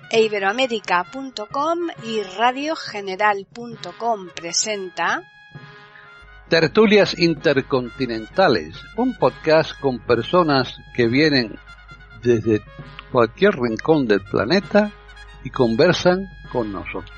Iberoamérica.com y radiogeneral.com presenta Tertulias Intercontinentales, un podcast con personas que vienen desde cualquier rincón del planeta y conversan con nosotros.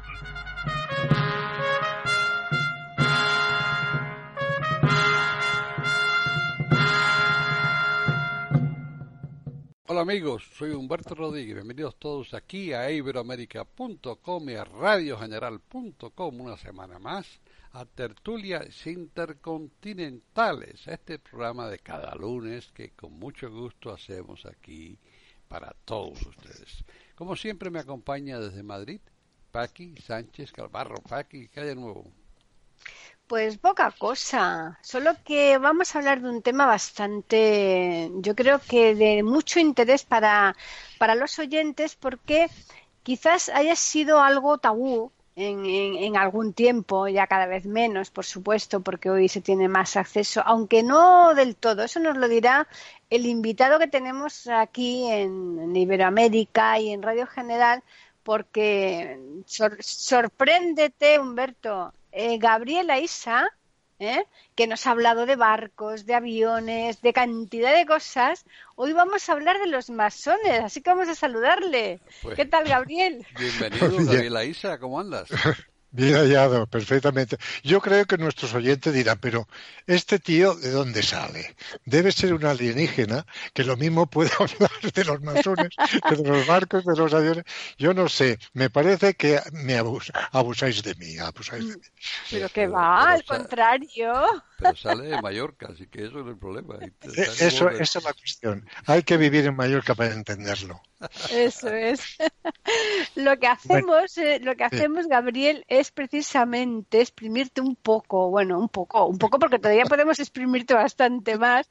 Hola amigos, soy Humberto Rodríguez, bienvenidos todos aquí a Iberoamérica.com y a radiogeneral.com una semana más a Tertulias Intercontinentales, este programa de cada lunes que con mucho gusto hacemos aquí para todos ustedes. Como siempre me acompaña desde Madrid Paqui Sánchez Calvarro. Paqui, ¿qué hay de nuevo? Pues poca cosa, solo que vamos a hablar de un tema bastante, yo creo que de mucho interés para los oyentes, porque quizás haya sido algo tabú en algún tiempo, ya cada vez menos, por supuesto, porque hoy se tiene más acceso, aunque no del todo. Eso nos lo dirá el invitado que tenemos aquí en Iberoamérica y en Radio General, porque sorpréndete, Humberto. Gabriela Isa, que nos ha hablado de barcos, de aviones, de cantidad de cosas. Hoy vamos a hablar de los masones, así que vamos a saludarle. Pues, ¿qué tal, Gabriel? Bienvenido, Gabriela Isa, ¿cómo andas? Bien hallado, perfectamente. Yo creo que nuestros oyentes dirán, pero ¿este tío de dónde sale? Debe ser un alienígena que lo mismo puede hablar de los masones, que de los barcos, de los aviones. Yo no sé, me parece que me abusáis de mí, Pero que va, al contrario. Pero sale de Mallorca, así que eso no es el problema. Esa es la cuestión. Hay que vivir en Mallorca para entenderlo. Eso es. Lo que hacemos, Gabriel, es precisamente exprimirte un poco, porque todavía podemos exprimirte bastante más,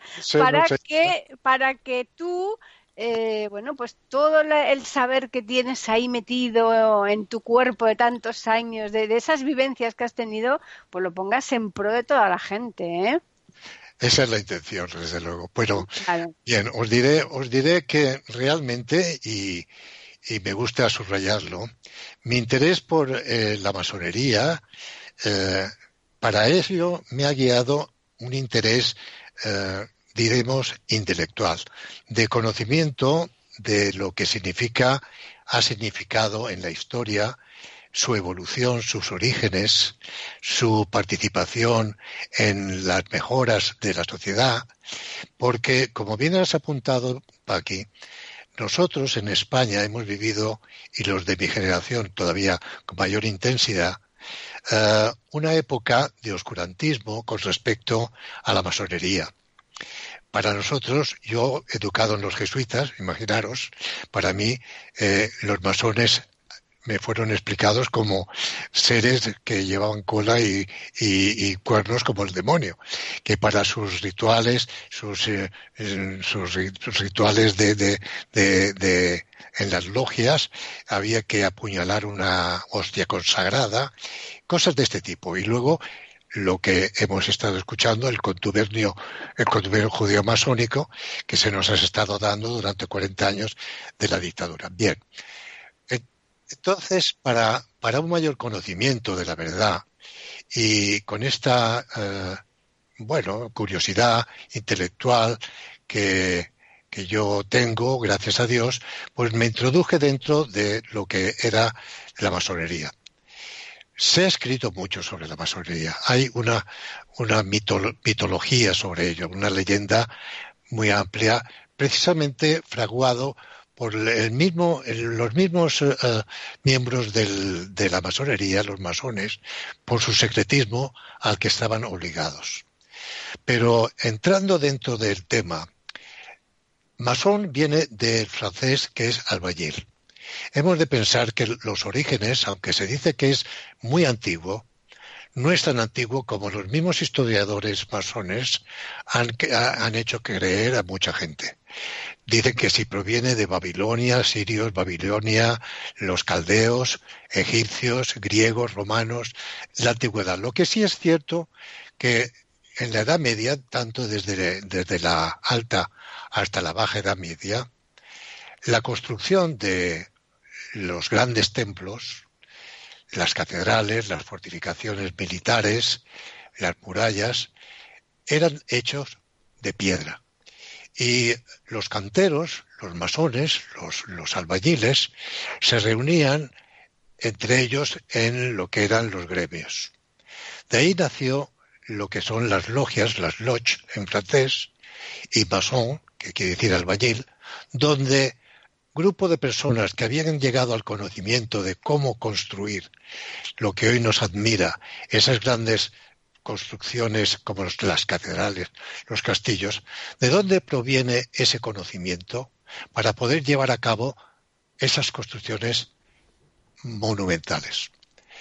para que tú, pues todo el saber que tienes ahí metido en tu cuerpo de tantos años, de esas vivencias que has tenido, pues lo pongas en pro de toda la gente, ¿eh? Esa es la intención, desde luego. Pero, claro. Bien, os diré que realmente, y me gusta subrayarlo, mi interés por la masonería, para ello me ha guiado un interés, diremos, intelectual, de conocimiento de lo que ha significado en la historia, su evolución, sus orígenes, su participación en las mejoras de la sociedad, porque, como bien has apuntado, Paqui, nosotros en España hemos vivido, y los de mi generación todavía con mayor intensidad, una época de oscurantismo con respecto a la masonería. Para nosotros, yo educado en los jesuitas, imaginaros, para mí los masones me fueron explicados como seres que llevaban cola y cuernos como el demonio, que para sus rituales, sus rituales en las logias había que apuñalar una hostia consagrada, cosas de este tipo. Y luego lo que hemos estado escuchando, el contubernio judío masónico que se nos ha estado dando durante 40 años de la dictadura. Bien. Entonces, para un mayor conocimiento de la verdad y con esta, curiosidad intelectual que yo tengo, gracias a Dios, pues me introduje dentro de lo que era la masonería. Se ha escrito mucho sobre la masonería. Hay una mitología sobre ello, una leyenda muy amplia, precisamente fraguado por los mismos miembros de la masonería, los masones, por su secretismo al que estaban obligados. Pero entrando dentro del tema, masón viene del francés que es albañil. Hemos de pensar que los orígenes, aunque se dice que es muy antiguo, no es tan antiguo como los mismos historiadores masones han hecho creer a mucha gente. Dicen que si proviene de Babilonia, sirios, Babilonia, los caldeos, egipcios, griegos, romanos, la antigüedad. Lo que sí es cierto que en la Edad Media, tanto desde la alta hasta la baja Edad Media, la construcción de los grandes templos, las catedrales, las fortificaciones militares, las murallas, eran hechos de piedra. Y los canteros, los masones, los albañiles, se reunían entre ellos en lo que eran los gremios. De ahí nació lo que son las logias, las loges en francés, y maçon, que quiere decir albañil, donde grupo de personas que habían llegado al conocimiento de cómo construir lo que hoy nos admira, esas grandes construcciones como las catedrales, los castillos, ¿de dónde proviene ese conocimiento para poder llevar a cabo esas construcciones monumentales?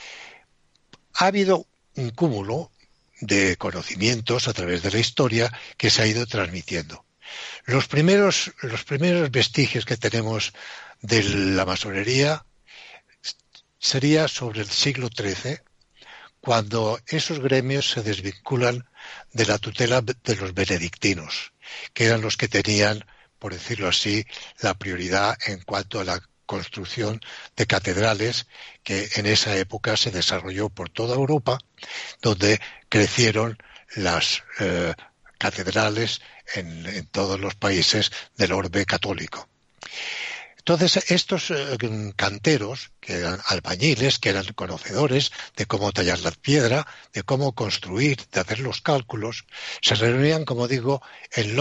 Ha habido un cúmulo de conocimientos a través de la historia que se ha ido transmitiendo. Los primeros vestigios que tenemos de la masonería sería sobre el siglo XIII, cuando esos gremios se desvinculan de la tutela de los benedictinos, que eran los que tenían, por decirlo así, la prioridad en cuanto a la construcción de catedrales, que en esa época se desarrolló por toda Europa, donde crecieron las catedrales en todos los países del orbe católico. Entonces, estos canteros, que eran albañiles, que eran conocedores de cómo tallar la piedra, de cómo construir, de hacer los cálculos, se reunían, como digo, en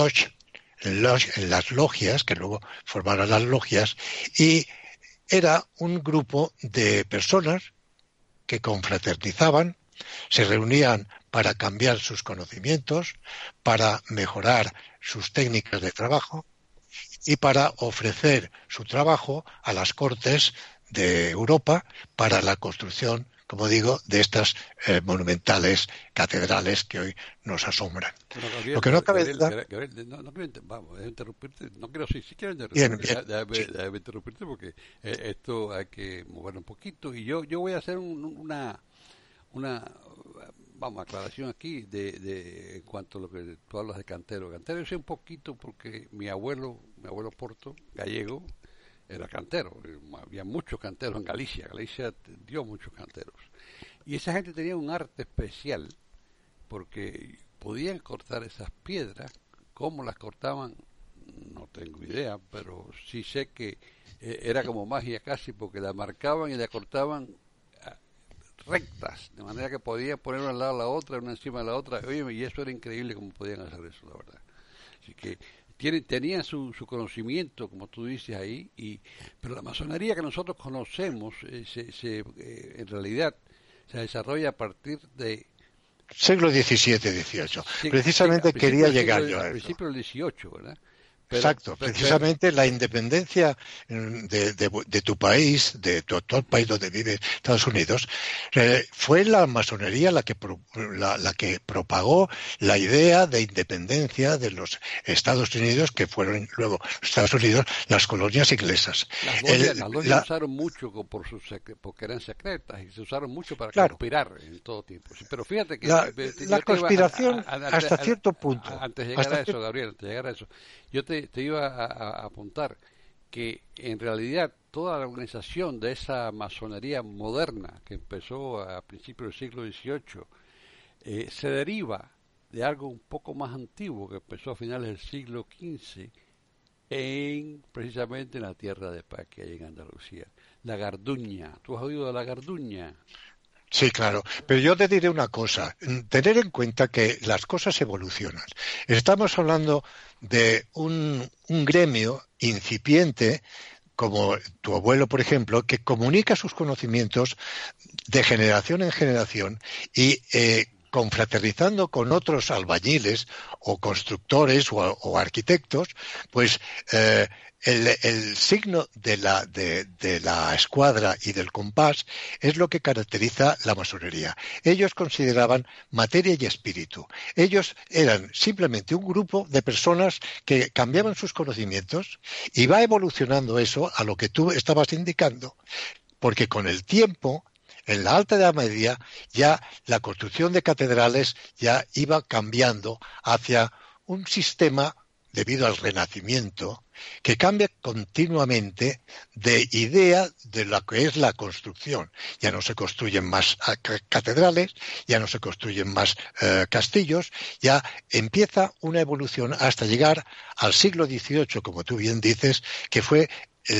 las logias, que luego formaron las logias, y era un grupo de personas que confraternizaban, se reunían para cambiar sus conocimientos, para mejorar sus técnicas de trabajo y para ofrecer su trabajo a las cortes de Europa para la construcción, como digo, de estas monumentales catedrales que hoy nos asombran. Bueno, Gabriel, Lo que no cabe Gabriel, no quiero interrumpirte, no quiero, sí quiero interrumpirte, déjame interrumpirte porque esto hay que moverlo un poquito y yo voy a hacer una aclaración aquí en cuanto a lo que tú hablas de cantero. Cantero yo sé un poquito porque mi abuelo Porto, gallego, era cantero. Había muchos canteros en Galicia. Galicia dio muchos canteros. Y esa gente tenía un arte especial porque podían cortar esas piedras. ¿Cómo las cortaban? No tengo idea, pero sí sé que era como magia casi porque la marcaban y la cortaban rectas, de manera que podían poner una al lado de la otra, una encima de la otra. Oye, y eso era increíble cómo podían hacer eso, la verdad. Así que tenían su conocimiento, como tú dices ahí, pero la masonería que nosotros conocemos en realidad se desarrolla a partir de siglo XVII-XVIII. Precisamente quería llegar yo a eso. Al principio del XVIII, ¿verdad? Exacto, precisamente la independencia de tu país, de tu actual país donde vive Estados Unidos, fue la masonería la que propagó la idea de independencia de los Estados Unidos, que fueron luego los Estados Unidos las colonias inglesas. Las logias se usaron mucho porque eran secretas y se usaron mucho para conspirar en todo tiempo. Pero fíjate que la conspiración hasta cierto punto. Antes de llegar a eso, Gabriel, yo te iba a apuntar que en realidad toda la organización de esa masonería moderna que empezó a principios del siglo XVIII se deriva de algo un poco más antiguo que empezó a finales del siglo XV precisamente en la tierra de paz que hay en Andalucía, la Garduña. ¿Tú has oído de la Garduña? Sí, claro, pero yo te diré una cosa, tener en cuenta que las cosas evolucionan. Estamos hablando de un gremio incipiente, como tu abuelo, por ejemplo, que comunica sus conocimientos de generación en generación y confraternizando con otros albañiles o constructores o arquitectos, pues el signo de la escuadra y del compás es lo que caracteriza la masonería. Ellos consideraban materia y espíritu. Ellos eran simplemente un grupo de personas que cambiaban sus conocimientos y va evolucionando eso a lo que tú estabas indicando, porque con el tiempo, en la Alta Edad Media, ya la construcción de catedrales ya iba cambiando hacia un sistema debido al Renacimiento, que cambia continuamente de idea de lo que es la construcción. Ya no se construyen más catedrales, ya no se construyen más castillos, ya empieza una evolución hasta llegar al siglo XVIII, como tú bien dices, que fue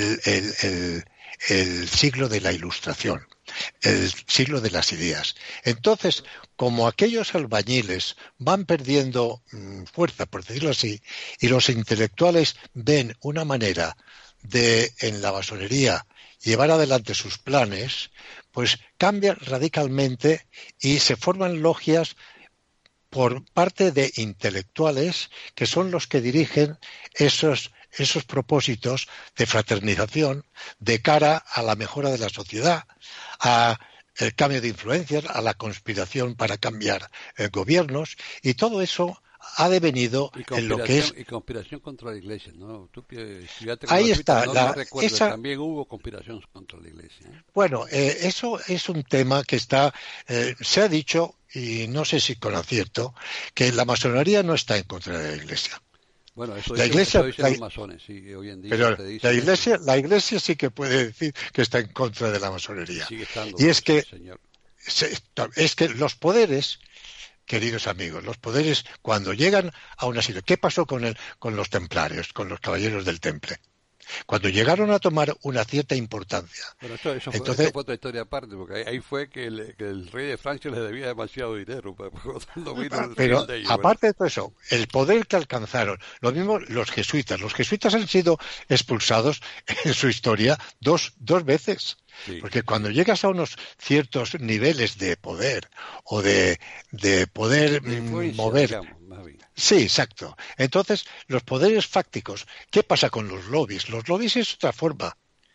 el siglo de la Ilustración, el siglo de las ideas. Entonces, como aquellos albañiles van perdiendo fuerza, por decirlo así, y los intelectuales ven una manera de, en la masonería, llevar adelante sus planes, pues cambian radicalmente y se forman logias por parte de intelectuales que son los que dirigen esos propósitos de fraternización de cara a la mejora de la sociedad, a el cambio de influencias, a la conspiración para cambiar gobiernos, y todo eso ha devenido en lo que es... Y conspiración contra la Iglesia, ¿no? Tú que estudiaste con Ahí los jesuitas, está. no recuerdo, también hubo conspiración contra la Iglesia, ¿eh? Bueno, eso es un tema que está... se ha dicho, y no sé si con acierto, que la masonería no está en contra de la Iglesia. Bueno, eso Iglesia, dicen los masones, sí, hoy en día pero te dicen la Iglesia sí que puede decir que está en contra de la masonería. Sigue estando, y es que, señor. Es que los poderes, queridos amigos, los poderes cuando llegan a una situación... ¿Qué pasó con los templarios, con los caballeros del Temple? Cuando llegaron a tomar una cierta importancia. Bueno, eso fue otra historia aparte, porque ahí fue que el rey de Francia les debía demasiado dinero. Pero aparte de todo eso, el poder que alcanzaron, lo mismo los jesuitas han sido expulsados en su historia dos veces. Sí. Porque cuando llegas a unos ciertos niveles de poder o de poder mover... Digamos, más bien. Sí, exacto. Entonces, los poderes fácticos, ¿qué pasa con los lobbies? Los lobbies es otra forma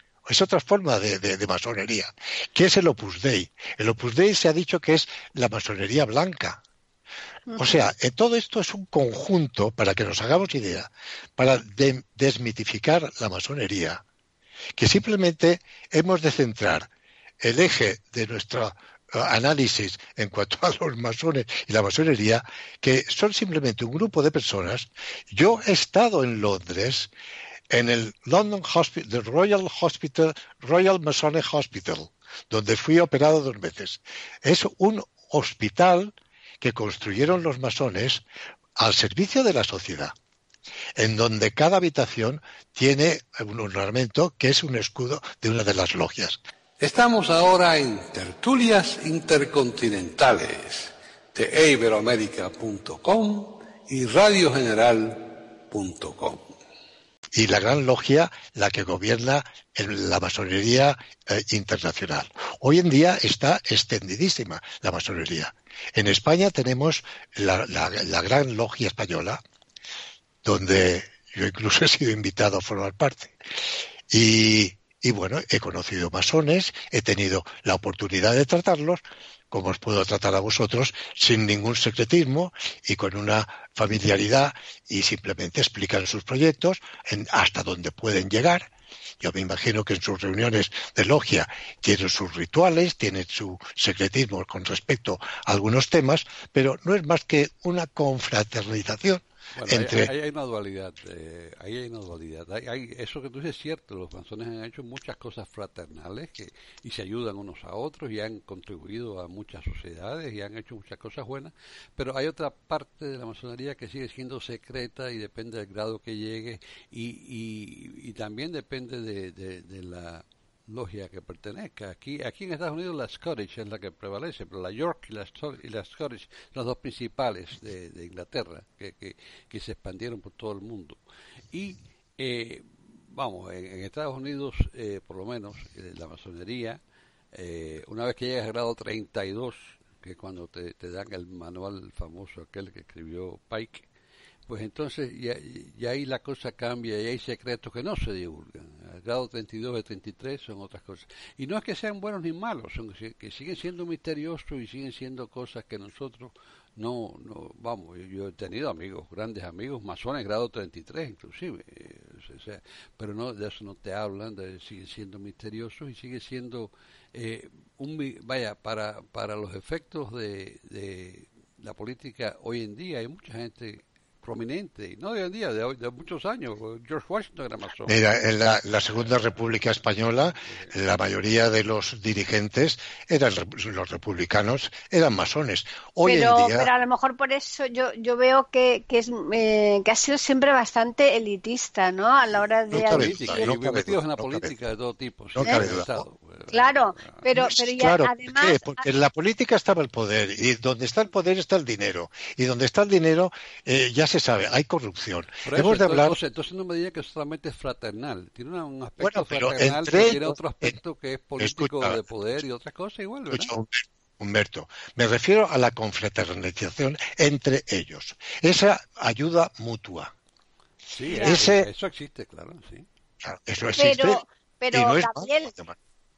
de masonería, que es el Opus Dei. El Opus Dei se ha dicho que es la masonería blanca. O sea, todo esto es un conjunto, para que nos hagamos idea, para desmitificar la masonería, que simplemente hemos de centrar el eje de nuestro análisis en cuanto a los masones y la masonería, que son simplemente un grupo de personas. Yo he estado en Londres, en el London Hospital, the Royal Masonic Hospital, donde fui operado 2 veces. Es un hospital que construyeron los masones al servicio de la sociedad, en donde cada habitación tiene un ornamento que es un escudo de una de las logias. Estamos ahora en tertulias intercontinentales de iberoamerica.com y radiogeneral.com. Y la gran logia, la que gobierna la masonería internacional. Hoy en día está extendidísima la masonería. En España tenemos la gran logia española, donde yo incluso he sido invitado a formar parte. Y bueno, he conocido masones, he tenido la oportunidad de tratarlos, como os puedo tratar a vosotros, sin ningún secretismo y con una familiaridad, y simplemente explican sus proyectos hasta dónde pueden llegar. Yo me imagino que en sus reuniones de logia tienen sus rituales, tienen su secretismo con respecto a algunos temas, pero no es más que una confraternización. Bueno, ahí hay una dualidad, eso que tú dices es cierto, los masones han hecho muchas cosas fraternales y se ayudan unos a otros y han contribuido a muchas sociedades y han hecho muchas cosas buenas, pero hay otra parte de la masonería que sigue siendo secreta y depende del grado que llegue y también depende de la logia que pertenezca. Aquí en Estados Unidos la Scottish es la que prevalece, pero la York y la Scottish son las dos principales de Inglaterra que se expandieron por todo el mundo. Y vamos, en Estados Unidos por lo menos la masonería, una vez que llegas al grado 32, que es cuando te dan el manual famoso aquel que escribió Pike, pues entonces ya ahí la cosa cambia y hay secretos que no se divulgan. Al grado 32 y 33 son otras cosas. Y no es que sean buenos ni malos, son que siguen siendo misteriosos y siguen siendo cosas que nosotros no vamos, yo he tenido amigos, grandes amigos, masones grado 33 inclusive, o sea, pero no de eso no te hablan, siguen siendo misteriosos y sigue siendo para los efectos de la política hoy en día hay mucha gente prominentes, y no de hoy en día, de muchos años. George Washington era masón. Mira, en la Segunda República Española, la mayoría de los dirigentes los republicanos, eran masones. Hoy en día, pero a lo mejor por eso yo veo que ha sido siempre bastante elitista, ¿no? A la hora de política, no y cabe metidos en duda, la política de todo tipo. no Sí, cabe el duda. Estado. Claro, pero Claro, además... ¿por qué? Porque en la política estaba el poder, y donde está el poder está el dinero, y donde está el dinero ya se sabe, hay corrupción. Por Hemos eso, de hablar, entonces no me diga que solamente es fraternal. Tiene un aspecto bueno, pero fraternal, entre pero tiene ellos, otro aspecto que es político escucha, de poder y otras cosas igual, ¿verdad? escucha, Humberto, me refiero a la confraternización entre ellos, esa ayuda mutua. Sí, Ese, eso existe, claro, sí. claro, eso existe y Pero no es Gabriel, malo.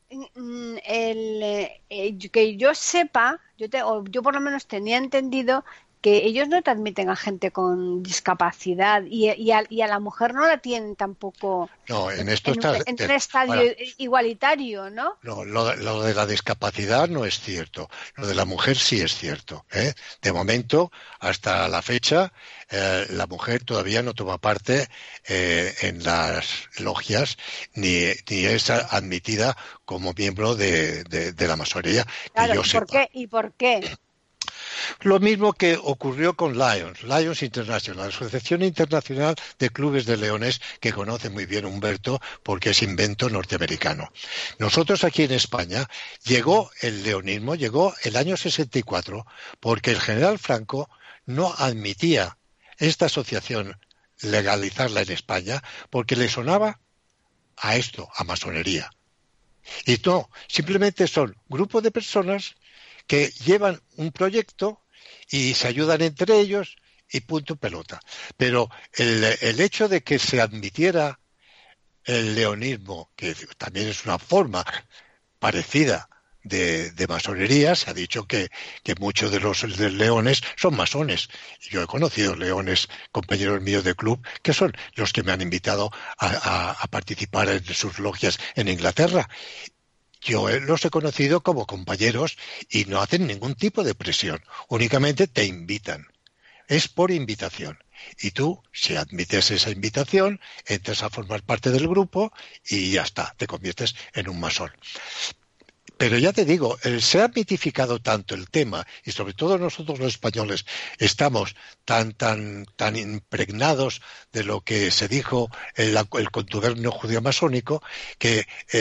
que yo sepa, yo por lo menos tenía entendido que ellos no te admiten a gente con discapacidad y a la mujer no la tienen tampoco No, en esto en un estadio ahora, igualitario, ¿no? no, lo de la discapacidad no es cierto. Lo de la mujer sí es cierto, ¿eh? De momento, hasta la fecha, la mujer todavía no toma parte en las logias ni es admitida como miembro de la masonería, Claro, que yo sepa. ¿y por qué? Lo mismo que ocurrió con Lions International, la Asociación Internacional de Clubes de Leones, que conoce muy bien Humberto porque es invento norteamericano. Nosotros aquí en España llegó el leonismo, llegó el año 64, porque el general Franco no admitía esta asociación legalizarla en España porque le sonaba a esto, a masonería. Y no, simplemente son grupos de personas que llevan un proyecto y se ayudan entre ellos y punto pelota. Pero el hecho de que se admitiera el leonismo, que también es una forma parecida de masonería, se ha dicho que muchos de los leones son masones. Yo he conocido leones, compañeros míos de club, que son los que me han invitado a participar en sus logias en Inglaterra. Yo los he conocido como compañeros y no hacen ningún tipo de presión, únicamente te invitan. Es por invitación. Y tú, si admites esa invitación, entras a formar parte del grupo y ya está, te conviertes en un masón. Pero ya te digo, se ha mitificado tanto el tema, y sobre todo nosotros los españoles estamos tan impregnados de lo que se dijo el contubernio judío-masónico, que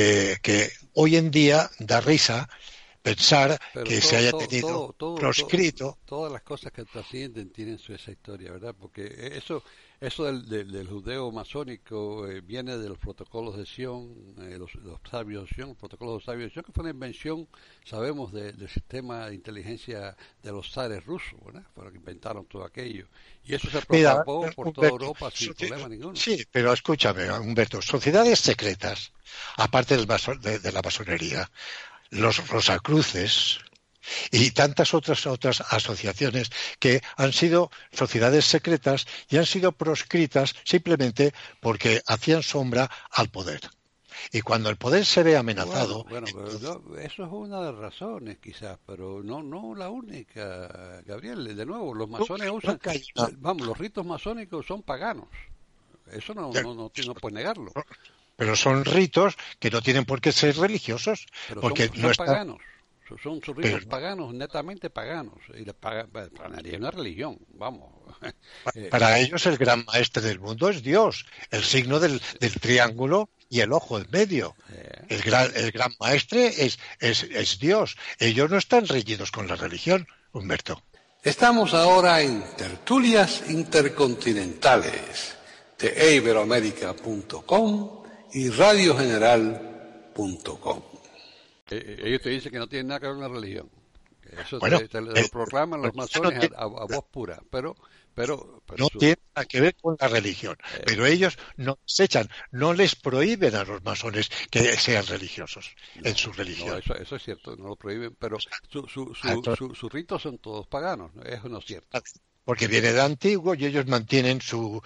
hoy en día da risa pensar Pero que se haya tenido proscrito. todas las cosas que trascienden tienen esa historia, ¿verdad? Porque eso del judeo masónico viene de los protocolos de Sion, los sabios de Sion, los protocolos de sabios de Sion, que fue una invención, sabemos, del sistema de inteligencia de los zares rusos, ¿verdad? Fueron que inventaron todo aquello. Y eso se propagó por toda Europa sin problema ninguno. Sí, pero escúchame, Humberto, sociedades secretas, aparte de la masonería, los Rosacruces y tantas otras asociaciones que han sido sociedades secretas y han sido proscritas simplemente porque hacían sombra al poder. Y cuando el poder se ve amenazado... Bueno, pero eso es una de las razones quizás, pero no la única, Gabriel. De nuevo, los masones usan... Vamos, los ritos masónicos son paganos. Eso no puedes negarlo. Pero son ritos que no tienen por qué ser religiosos. Pero porque son no está... paganos. Son ritos paganos, netamente paganos. Y para una religión, vamos. Para ellos el gran maestre del mundo es Dios, el signo del triángulo y el ojo en medio. El gran maestre es Dios. Ellos no están reñidos con la religión, Humberto. Estamos ahora en tertulias intercontinentales de iberoamerica.com y radiogeneral.com. Ellos te dicen que no tienen nada que ver con la religión. Eso bueno, te lo proclaman los masones a voz pura, pero no tiene nada que ver con la religión. Pero ellos no desechan, no les prohíben a los masones que sean religiosos en su religión. No, eso es cierto, no lo prohíben, pero sus ritos son todos paganos, ¿no? Eso no es cierto. Porque viene de antiguo y ellos mantienen sus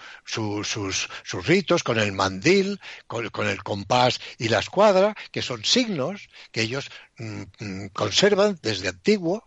ritos con el mandil, con el compás y la escuadra, que son signos que ellos conservan desde antiguo,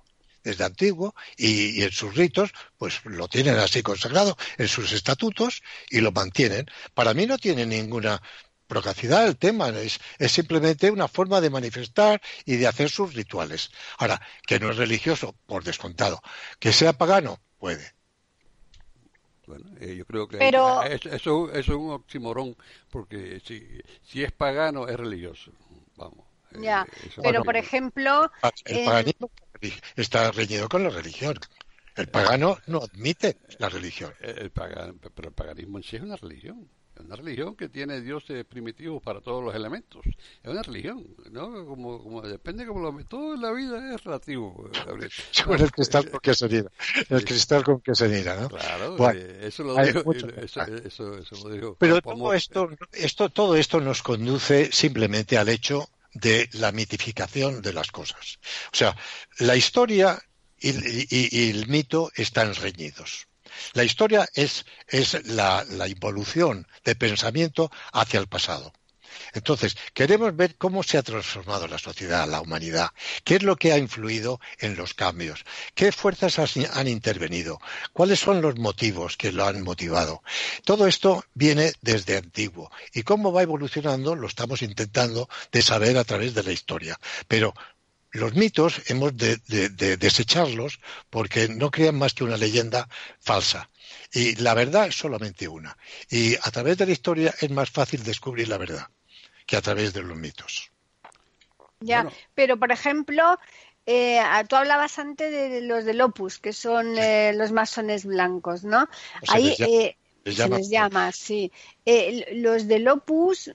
desde antiguo, y en sus ritos, pues lo tienen así consagrado, en sus estatutos, y lo mantienen. Para mí no tiene ninguna procacidad el tema, es simplemente una forma de manifestar y de hacer sus rituales. Ahora, que no es religioso, por descontado. Que sea pagano, puede. Bueno, yo creo que Pero, eso es un oxímoron, porque si es pagano, es religioso. Vamos, ya, eso no pero Bueno, por tiene. ejemplo, el en, paganismo está reñido con la religión. El pagano no admite la religión. Pero el paganismo en sí es una religión. Es una religión que tiene dioses primitivos para todos los elementos. Es una religión, ¿no? Depende como todo en la vida es relativo, Gabriel. Según No, el cristal con que se mira. El es, cristal con que se mira, ¿no? claro, Bueno, eso lo hay dijo, mucho. eso lo dijo Pero Campo todo Amor. todo esto nos conduce simplemente al hecho de la mitificación de las cosas. O sea, la historia y el mito están reñidos. La historia es la involución de pensamiento hacia el pasado. Entonces, queremos ver cómo se ha transformado la sociedad, la humanidad, qué es lo que ha influido en los cambios, qué fuerzas han intervenido, cuáles son los motivos que lo han motivado. Todo esto viene desde antiguo y cómo va evolucionando lo estamos intentando de saber a través de la historia. Pero los mitos hemos de desecharlos porque no crean más que una leyenda falsa. Y la verdad es solamente una. Y a través de la historia es más fácil descubrir la verdad que a través de los mitos. ya, Bueno, pero por ejemplo, tú hablabas antes de los del Opus, que son Sí, los masones blancos, ¿no? o se Ahí les llama, les se llama les llama, sí. Los del Opus,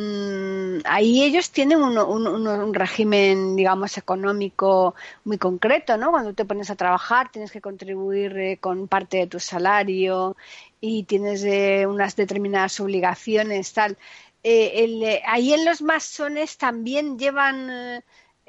ahí ellos tienen un régimen, digamos, económico muy concreto, ¿no? Cuando te pones a trabajar tienes que contribuir con parte de tu salario y tienes unas determinadas obligaciones, tal. Ahí en los masones también llevan,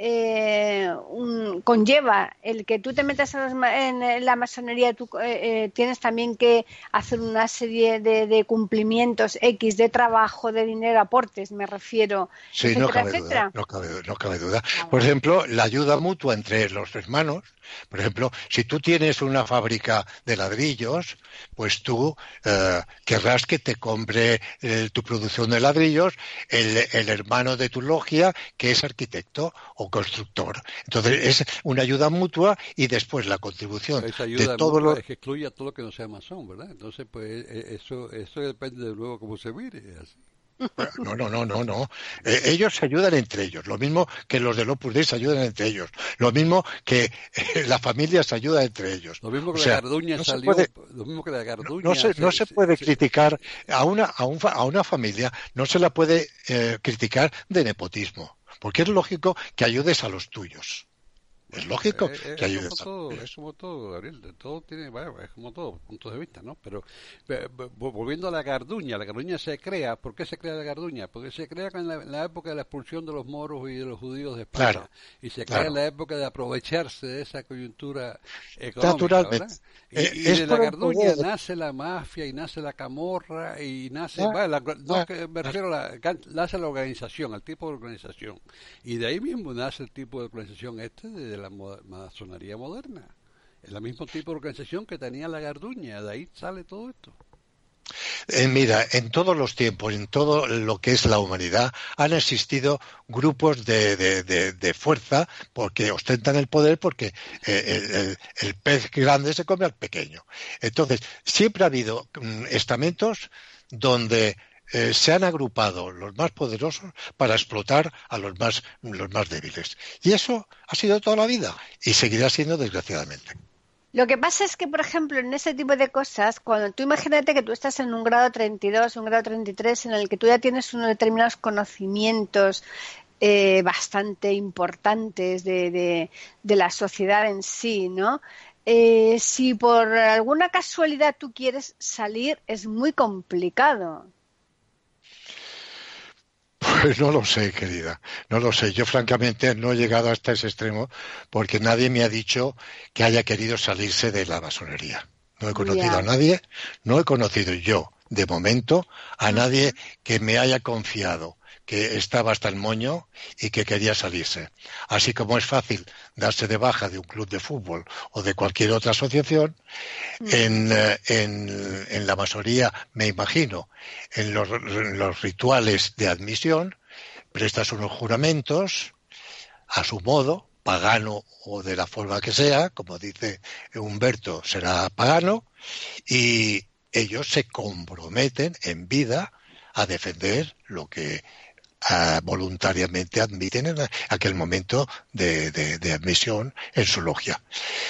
conlleva el que tú te metas en la masonería, tú tienes también que hacer una serie de cumplimientos X de trabajo, de dinero, aportes, me refiero, Sí, no etcétera, cabe duda, etcétera. no cabe duda. Ah, Por ejemplo, la ayuda mutua entre los hermanos. Por ejemplo, si tú tienes una fábrica de ladrillos, pues tú querrás que te compre tu producción de ladrillos el hermano de tu logia, que es arquitecto o constructor. Entonces, es una ayuda mutua y después la contribución esa de ayuda todos mutua los. es que excluye a todo lo que no sea masón, ¿verdad? Entonces, pues eso depende de luego cómo se mire. Así. No. Ellos se ayudan entre ellos. Lo mismo que los del Opus Dei se ayudan entre ellos. Lo mismo que la familia se ayuda entre ellos. Lo mismo O que la sea, Garduña no se salió, puede, lo mismo que la Garduña no se puede criticar a una familia, no se la puede criticar de nepotismo. Porque es lógico que ayudes a los tuyos. Es bueno, lógico que ayudes a los es tuyos. como todo, Gabriel, todo tiene, bueno, es como todo, puntos de vista, ¿no? Pero volviendo a la Garduña se crea, ¿por qué se crea la Garduña? Porque se crea en la época de la expulsión de los moros y de los judíos de Claro, España, y se crea en claro. la época de aprovecharse de esa coyuntura económica, ¿verdad? Naturalmente. Y Es de la por el Garduña poder. nace la mafia y nace la camorra y nace, Ah, bueno, no ah, que me ah. refiero a nace la organización, al tipo de organización. Y de ahí mismo nace el tipo de organización de la masonería moderna. Es el mismo tipo de organización que tenía la Garduña, de ahí sale todo esto. Mira, en todos los tiempos, en todo lo que es la humanidad, han existido grupos de fuerza porque ostentan el poder, porque el pez grande se come al pequeño. Entonces, siempre ha habido estamentos donde se han agrupado los más poderosos para explotar a los más débiles. Y eso ha sido toda la vida y seguirá siendo desgraciadamente. Lo que pasa es que, por ejemplo, en ese tipo de cosas, cuando tú imagínate que tú estás en un grado 32, un grado 33, en el que tú ya tienes unos determinados conocimientos bastante importantes de la sociedad en sí, ¿no? Si por alguna casualidad tú quieres salir, es muy complicado. Pues no lo sé, querida, no lo sé. Yo francamente no he llegado hasta ese extremo porque nadie me ha dicho que haya querido salirse de la masonería. No he conocido a Ya. nadie, no he conocido yo, de momento, a Ujú. nadie que me haya confiado. que estaba hasta el moño y que quería salirse. Así como es fácil darse de baja de un club de fútbol o de cualquier otra asociación, en la masonería, me imagino, en los rituales de admisión, prestas unos juramentos a su modo, pagano o de la forma que sea, como dice Humberto, será pagano, y ellos se comprometen en vida a defender lo que voluntariamente admiten en aquel momento de admisión en su logia.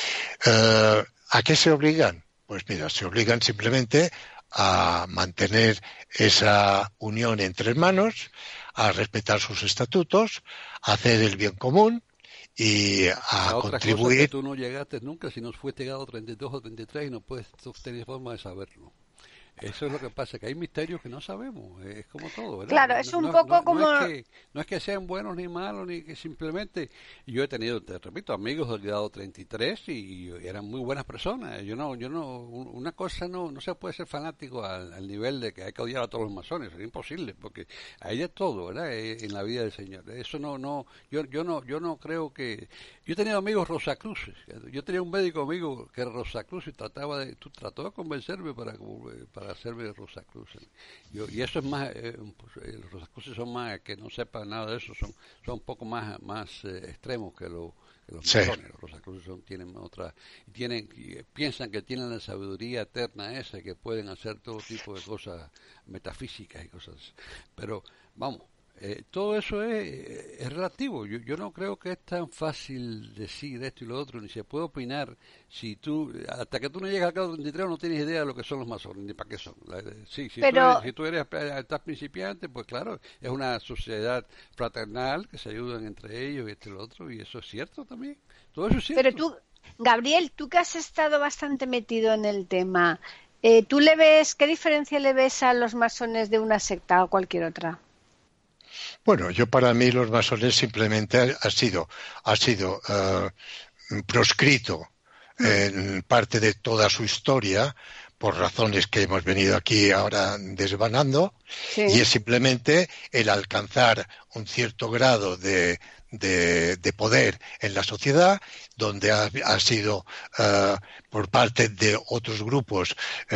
¿A qué se obligan? Pues mira, se obligan simplemente a mantener esa unión entre hermanos, a respetar sus estatutos, a hacer el bien común y a contribuir. Cosa que tú no llegaste nunca si no fuiste llegado 32 o 33 y no puedes tener forma de saberlo. Eso es lo que pasa, que hay misterios que no sabemos, es como todo, ¿verdad? Claro, es un poco como... No es que sean buenos ni malos, ni que simplemente... Yo he tenido, te repito, amigos del grado 33 y eran muy buenas personas. Una cosa no se puede ser fanático al nivel de que hay que odiar a todos los masones, es imposible, porque hay de todo, ¿verdad? En la vida del Señor. Eso yo no creo que... Yo he tenido amigos rosacruces, yo tenía un médico amigo que era rosacruz y trató de convencerme para hacerme rosacruces. Y eso es más, los rosacruces son más, que no sepan nada de eso, son un poco más extremos que los masones. Los rosacruces tienen otra, piensan que tienen la sabiduría eterna esa, que pueden hacer todo tipo de cosas metafísicas y cosas así. Pero, vamos, todo eso es relativo. Yo no creo que es tan fácil decir esto y lo otro, ni se puede opinar si hasta que tú no llegas al grado 33 no tienes idea de lo que son los masones, ni para qué son. Si tú estás principiante, pues claro, es una sociedad fraternal que se ayudan entre ellos y lo otro, y eso es cierto también. Todo eso es cierto. Pero tú, Gabriel, tú que has estado bastante metido en el tema, ¿tú qué diferencia le ves a los masones de una secta o cualquier otra? Bueno, para mí los masones simplemente ha sido proscrito en parte de toda su historia por razones que hemos venido aquí ahora desvanando, sí. Y es simplemente el alcanzar un cierto grado de poder en la sociedad, donde ha sido por parte de otros grupos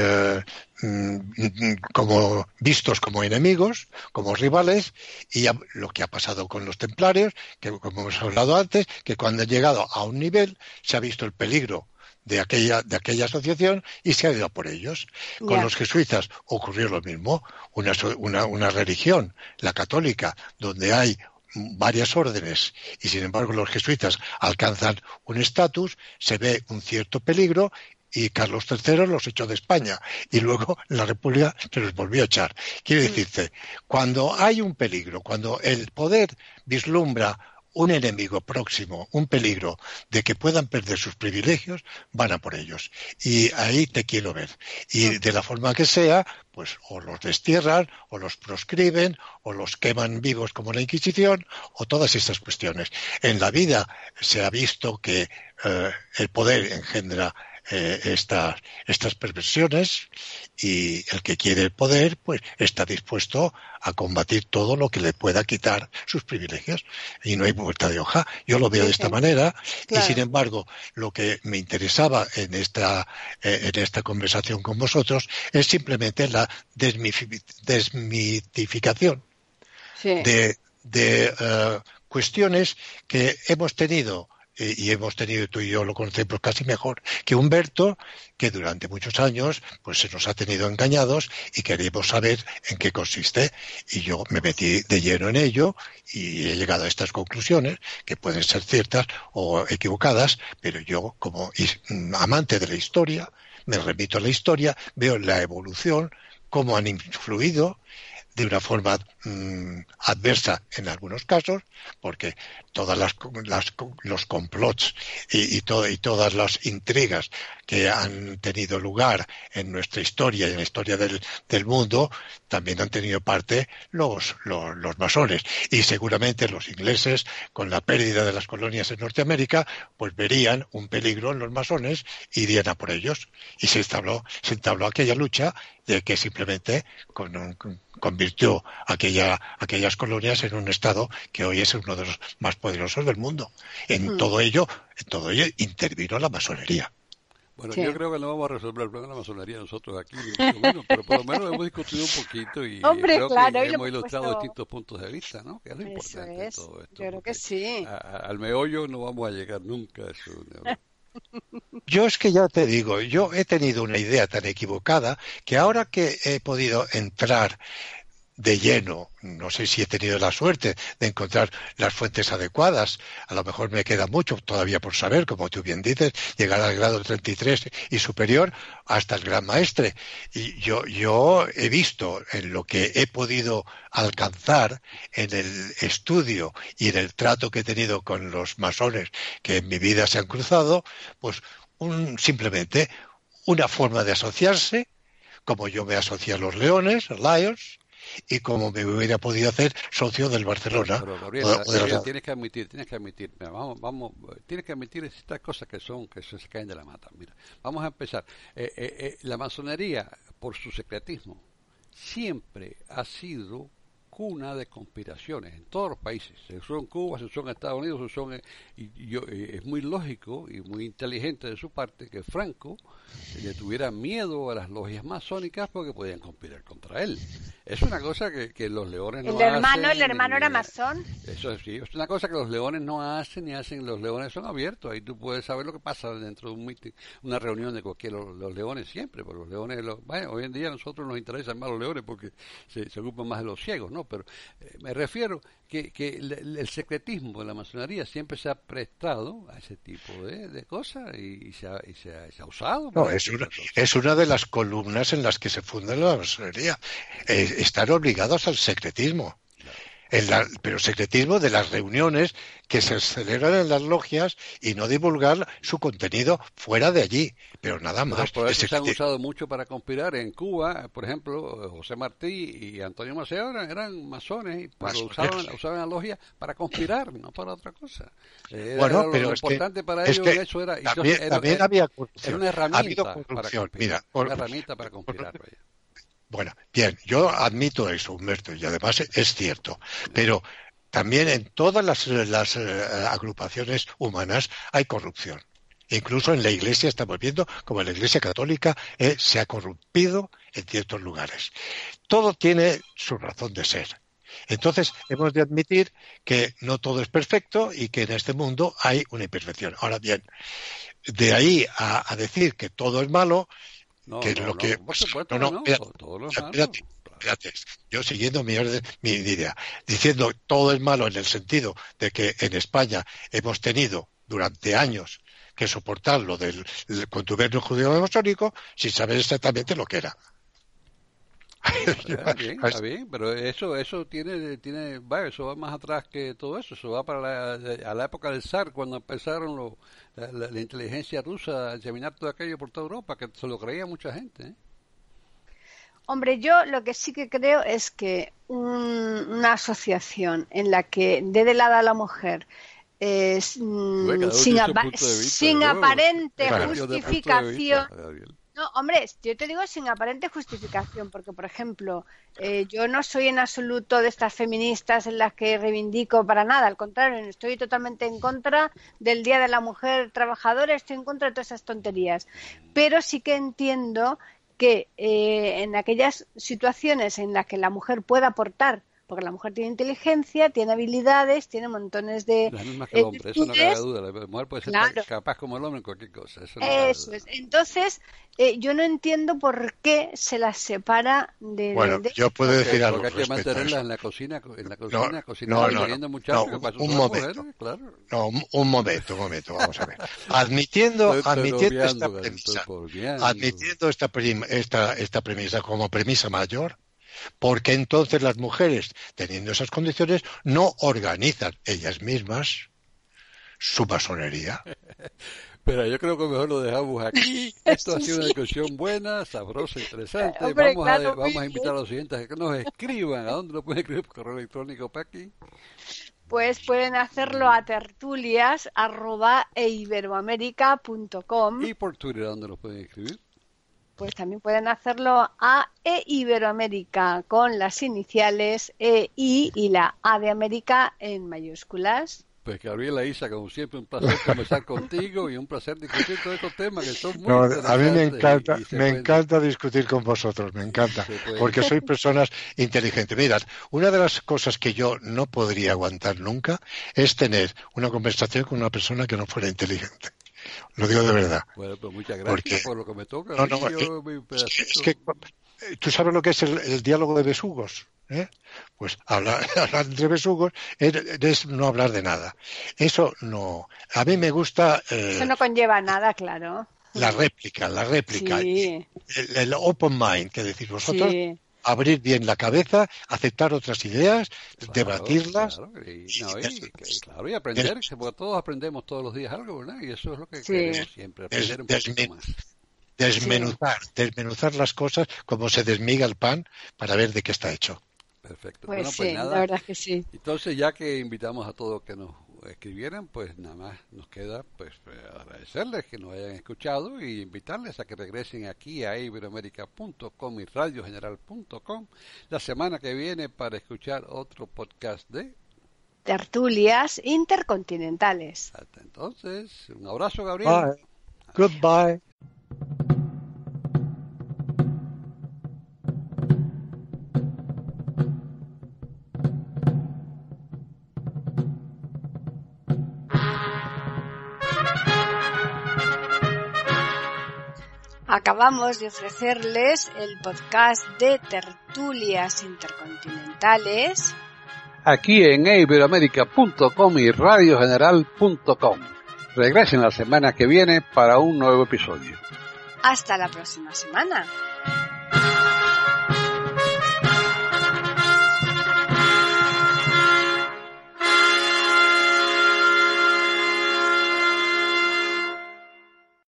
como vistos como enemigos, como rivales, y lo que ha pasado con los templarios, que como hemos hablado antes, que cuando han llegado a un nivel se ha visto el peligro de aquella asociación y se ha ido a por ellos. Con los jesuitas ocurrió lo mismo, una religión, la católica, donde hay varias órdenes y sin embargo los jesuitas alcanzan un estatus, se ve un cierto peligro y Carlos III los echó de España y luego la República se los volvió a echar. Quiere decirse, cuando hay un peligro, cuando el poder vislumbra un enemigo próximo, un peligro de que puedan perder sus privilegios, van a por ellos. Y ahí te quiero ver. Y de la forma que sea, pues o los destierran, o los proscriben, o los queman vivos como la Inquisición, o todas estas cuestiones. En la vida se ha visto que el poder engendra estas perversiones y el que quiere el poder pues está dispuesto a combatir todo lo que le pueda quitar sus privilegios y no hay vuelta de hoja. Yo lo veo de esta manera, claro. Y sin embargo lo que me interesaba en esta conversación con vosotros es simplemente la desmitificación de cuestiones que hemos tenido. Y hemos tenido, tú y yo lo conocemos casi mejor que Humberto, que durante muchos años pues se nos ha tenido engañados y queremos saber en qué consiste. Y yo me metí de lleno en ello y he llegado a estas conclusiones, que pueden ser ciertas o equivocadas, pero yo como amante de la historia, me remito a la historia, veo la evolución, cómo han influido de una forma adversa en algunos casos, porque todas los complots y todas las intrigas que han tenido lugar en nuestra historia y en la historia del mundo, también han tenido parte los masones. Y seguramente los ingleses, con la pérdida de las colonias en Norteamérica, pues verían un peligro en los masones y irían a por ellos. Y se entabló aquella lucha de que simplemente convirtió aquellas colonias en un estado que hoy es uno de los más poderosos del mundo. En todo ello intervino la masonería. Bueno, sí. Yo creo que no vamos a resolver el problema de la masonería nosotros aquí, pero por lo menos hemos discutido un poquito y creo que hemos ilustrado distintos puntos de vista, ¿no? Que es lo importante de todo esto. Yo creo que sí. Al meollo no vamos a llegar nunca a eso. Yo es que ya te digo, yo he tenido una idea tan equivocada que ahora que he podido entrar de lleno, no sé si he tenido la suerte de encontrar las fuentes adecuadas, a lo mejor me queda mucho todavía por saber, como tú bien dices, llegar al grado 33 y superior hasta el Gran Maestre. Y yo he visto en lo que he podido alcanzar en el estudio y en el trato que he tenido con los masones que en mi vida se han cruzado, pues simplemente una forma de asociarse, como yo me asocié a los Leones, Lions, y como me hubiera podido hacer socio del Barcelona. Pero tienes que admitir, mira, tienes que admitir estas cosas que se caen de la mata. Mira, vamos a empezar. La masonería, por su secretismo, siempre ha sido cuna de conspiraciones en todos los países. Si son en Cuba, si son en Estados Unidos, si son es muy lógico y muy inteligente de su parte que Franco le tuviera miedo a las logias masónicas porque podían conspirar contra él. Es una cosa que los leones no hacen. ¿El hermano era masón? Eso sí, es una cosa que los leones no hacen ni hacen. Los leones son abiertos. Ahí tú puedes saber lo que pasa dentro de un meeting, una reunión de cualquiera. Los leones siempre, porque los leones, hoy en día a nosotros nos interesan más los leones porque se ocupan más de los ciegos, ¿no? Pero me refiero que el secretismo de la masonería siempre se ha prestado a ese tipo de cosas y se ha usado. No, es una de las columnas en las que se funda la masonería. Están obligados al secretismo. Pero secretismo de las reuniones que se celebran en las logias y no divulgar su contenido fuera de allí, pero nada más. Por eso se han usado mucho para conspirar. En Cuba, por ejemplo, José Martí y Antonio Maceo eran masones, pero usaban la logia para conspirar, no para otra cosa. Bueno, pero lo importante para ellos eso era... También había corrupción. Era una herramienta para conspirar. Mira, una herramienta para conspirar. Bueno, bien, yo admito eso, Humberto, y además es cierto, pero también en todas las agrupaciones humanas hay corrupción. Incluso en la Iglesia estamos viendo como la Iglesia Católica se ha corrompido en ciertos lugares. Todo tiene su razón de ser. Entonces, hemos de admitir que no todo es perfecto y que en este mundo hay una imperfección. Ahora bien, de ahí a decir que todo es malo... Espérate. Yo siguiendo mi idea, diciendo todo es malo en el sentido de que en España hemos tenido durante años que soportar lo del contubernio judío masónico sin saber exactamente lo que era. Está bien, pero eso tiene eso va más atrás que todo eso. Eso va a la época del zar, cuando empezaron la inteligencia rusa a examinar todo aquello por toda Europa, que se lo creía mucha gente. Hombre, yo lo que sí que creo es que una asociación en la que dé de lado a la mujer sin aparente justificación. No, hombre, yo te digo sin aparente justificación, porque, por ejemplo, yo no soy en absoluto de estas feministas en las que reivindico para nada, al contrario, estoy totalmente en contra del Día de la Mujer Trabajadora, estoy en contra de todas esas tonterías, pero sí que entiendo que en aquellas situaciones en las que la mujer pueda aportar, porque la mujer tiene inteligencia, tiene habilidades, tiene montones de... Las mismas que el hombre, eso no cabe duda. La mujer puede ser capaz como el hombre en cualquier cosa. Eso es. Entonces, yo no entiendo por qué se las separa de... Bueno, yo puedo decir algo. Porque hay que mantenerlas en la cocina cocinando muchachos. Un momento. Claro. No, un momento, vamos a ver. Admitiendo esta premisa como premisa mayor, Porque entonces las mujeres, teniendo esas condiciones, no organizan ellas mismas su masonería. Pero yo creo que mejor lo dejamos aquí. Esto ha sido una discusión buena, sabrosa, interesante. Hombre, Vamos claro, a invitar a los siguientes a que nos escriban. ¿A dónde lo pueden escribir? Por correo electrónico, Paqui. Pues pueden hacerlo a tertulias@eiberoamerica.com. Y por Twitter, ¿a dónde lo pueden escribir? Pues también pueden hacerlo a eiberoamerica con las iniciales EI y la A de América en mayúsculas. Pues Gabriela, Isa, como siempre, un placer conversar contigo y un placer discutir todos estos temas que son muy interesantes. A mí me encanta discutir con vosotros, me encanta, porque sois personas inteligentes. Mirad, una de las cosas que yo no podría aguantar nunca es tener una conversación con una persona que no fuera inteligente. Lo digo de verdad. Bueno, pues muchas gracias por lo que me toca. Es que tú sabes lo que es el diálogo de besugos. Pues hablar entre besugos es no hablar de nada. Eso no. A mí me gusta. Eso no conlleva nada, claro. La réplica. Sí. El open mind, que decís vosotros. Sí. Abrir bien la cabeza, aceptar otras ideas, debatirlas. Y aprender, porque todos aprendemos todos los días algo, ¿verdad? Y eso es lo que queremos siempre, aprender un poquito más. Desmenuzar las cosas como se desmiga el pan para ver de qué está hecho. Perfecto. Pues bueno, sí, nada. la verdad es que sí. Entonces, ya que invitamos a todos que nos escribieran, pues nada más nos queda pues agradecerles que nos hayan escuchado y invitarles a que regresen aquí a iberoamerica.com y radiogeneral.com la semana que viene para escuchar otro podcast de Tertulias Intercontinentales. Hasta entonces, un abrazo, Gabriel. Bye. Goodbye. Acabamos de ofrecerles el podcast de Tertulias Intercontinentales aquí en iberoamerica.com y radiogeneral.com. Regresen la semana que viene para un nuevo episodio. Hasta la próxima semana.